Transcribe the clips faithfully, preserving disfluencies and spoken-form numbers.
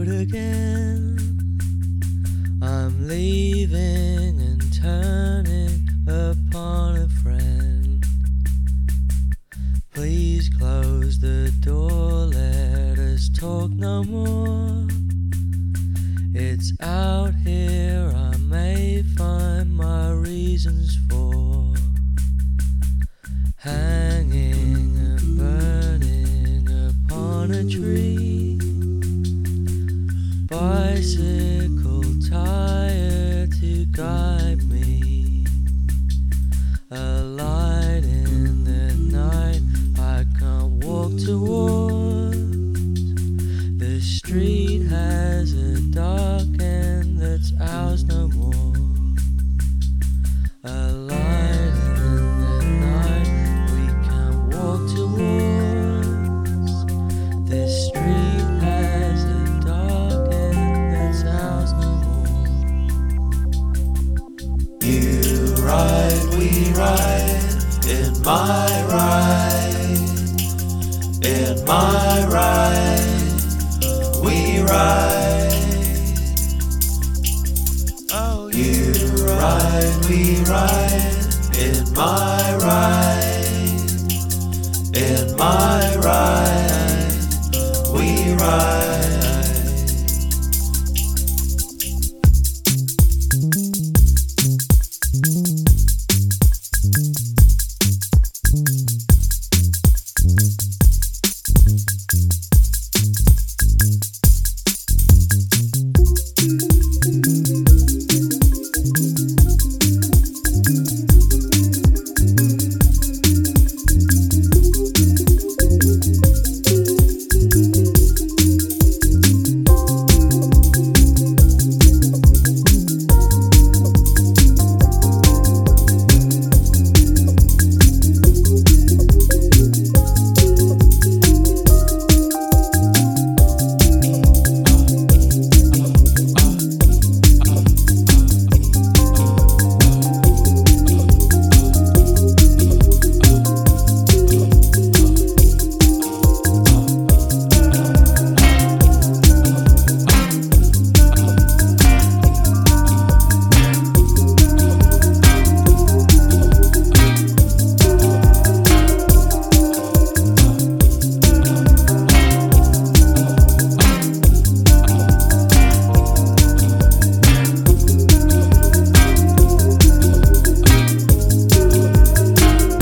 road again. I'm leaving and turning upon a friend. Please close the door, let us talk no more. It's out here I may find my reasons for hanging and burning upon a tree. Bicycle tire to guide me, a light in the night I can't walk towards. The street has a dark end that's ours no more, a light in the night we can't walk towards. The street has a dark end that's ours no more. You ride, we ride, in my ride, in my ride, we ride. Oh, you ride, we ride, in my ride, in my ride, we ride.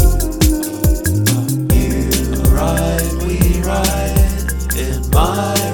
My